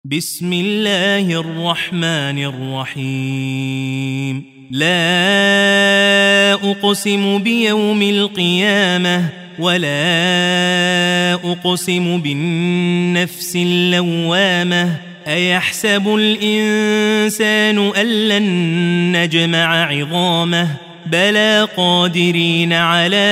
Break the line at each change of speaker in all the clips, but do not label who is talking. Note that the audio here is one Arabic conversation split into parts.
بسم الله الرحمن الرحيم. لا أقسم بيوم القيامة ولا أقسم بالنفس اللوامة. أيحسب الإنسان أن لن نجمع عظامه بلى قادرين على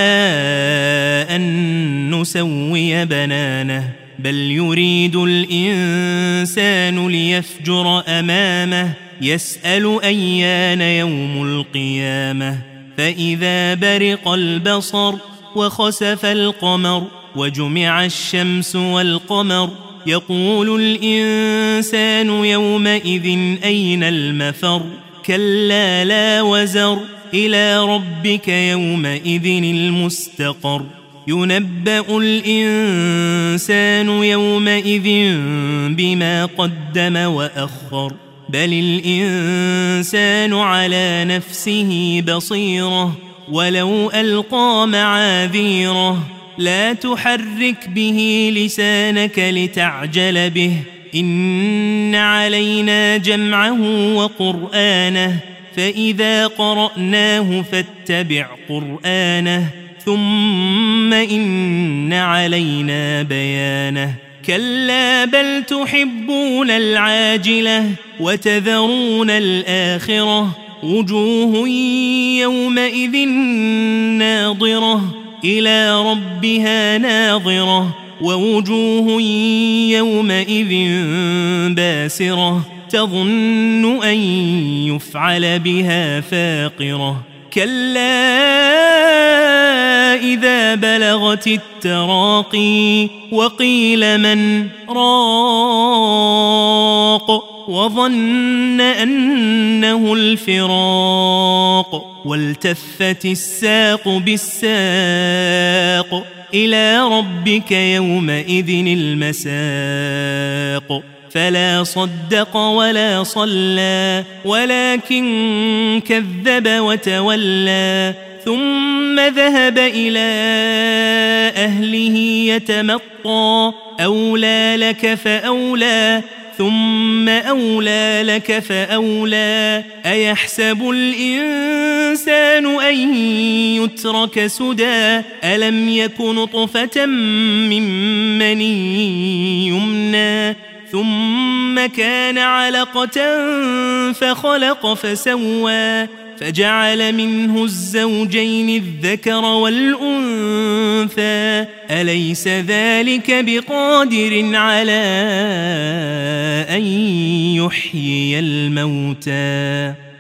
أن نسوي بنانه بل يريد الإنسان ليفجر أمامه يسأل أيان يوم القيامة. فإذا برق البصر وخسف القمر وجمع الشمس والقمر يقول الإنسان يومئذ أين المفر. كلا لا وزر إلى ربك يومئذ المستقر. ينبأ الإنسان يومئذ بما قدم وأخر بل الإنسان على نفسه بصيرة ولو ألقى معاذيره. لا تحرك به لسانك لتعجل به إن علينا جمعه وقرآنه فإذا قرأناه فاتبع قرآنه ثم إن علينا بيانه. كلا بل تحبون العاجلة وتذرون الآخرة. وجوه يومئذ ناظرة إلى ربها ناظرة ووجوه يومئذ باسرة تظن أن يفعل بها فاقرة. كلا إذا بلغت التراقي وقيل من راق وظن أنه الفراق والتفت الساق بالساق إلى ربك يومئذ المساق. فلا صدق ولا صلى ولكن كذب وتولى ثم ذهب إلى أهله يتمطى. أولى لك فأولى ثم أولى لك فأولى. أيحسب الإنسان أن يترك سدى ألم يك نطفة من مني يمنى ثم كان علقة فخلق فسوى فجعل منه الزوجين الذكر والأنثى. أليس ذلك بقادر على أن يحيي الموتى.